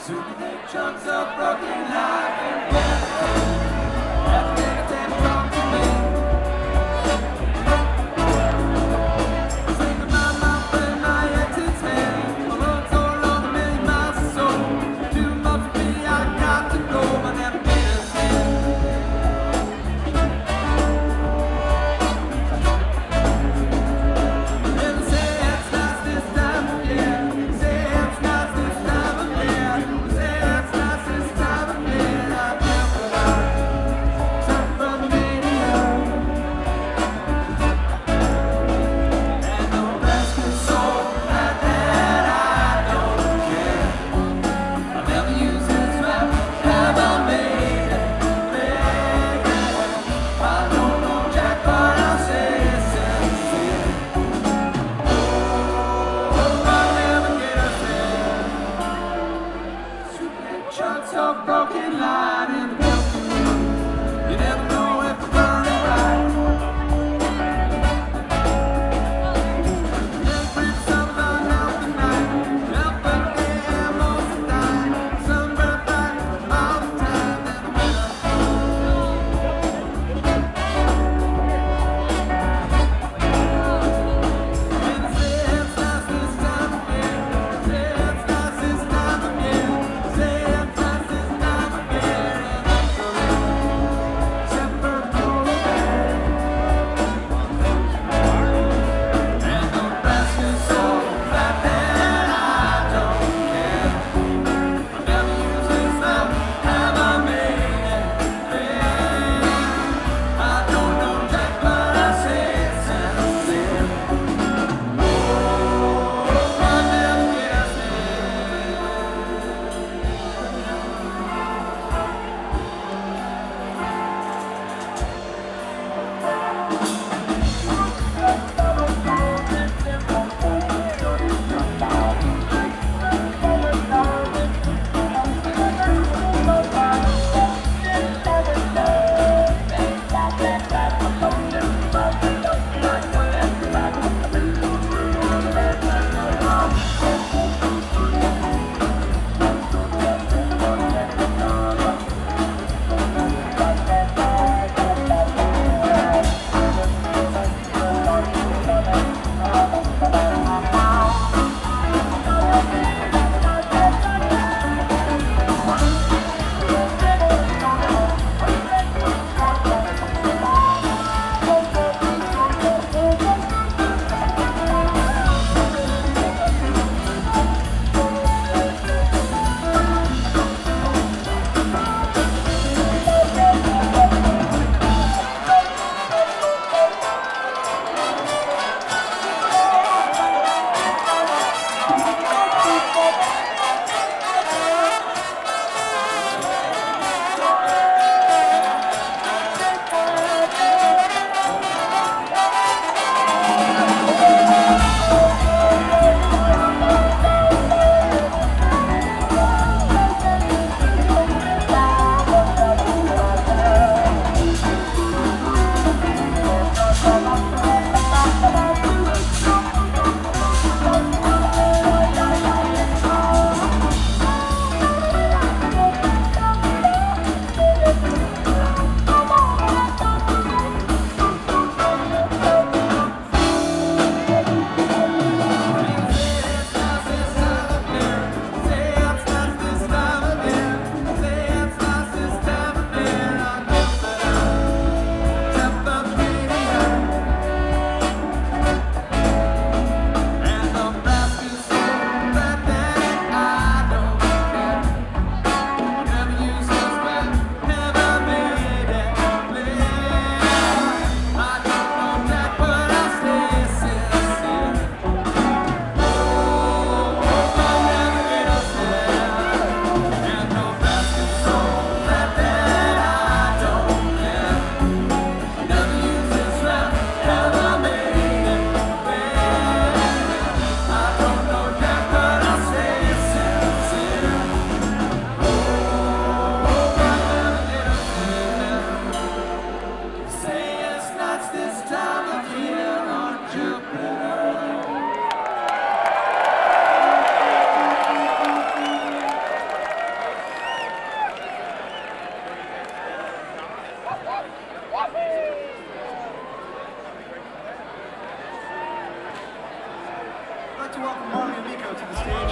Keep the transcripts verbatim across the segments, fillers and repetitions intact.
Chunks of broken life and death. Everything that's come to me. Sing my mouth and my exit's hand. I run so long, a million miles or so. Too much for me, I got to go, but never been a Never say it's nice this time of year. Say it's nice this time of year. Say it's nice this time of year. I never to welcome Marley and Nico to the stage.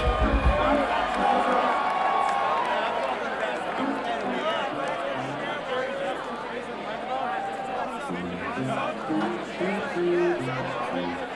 Thank you.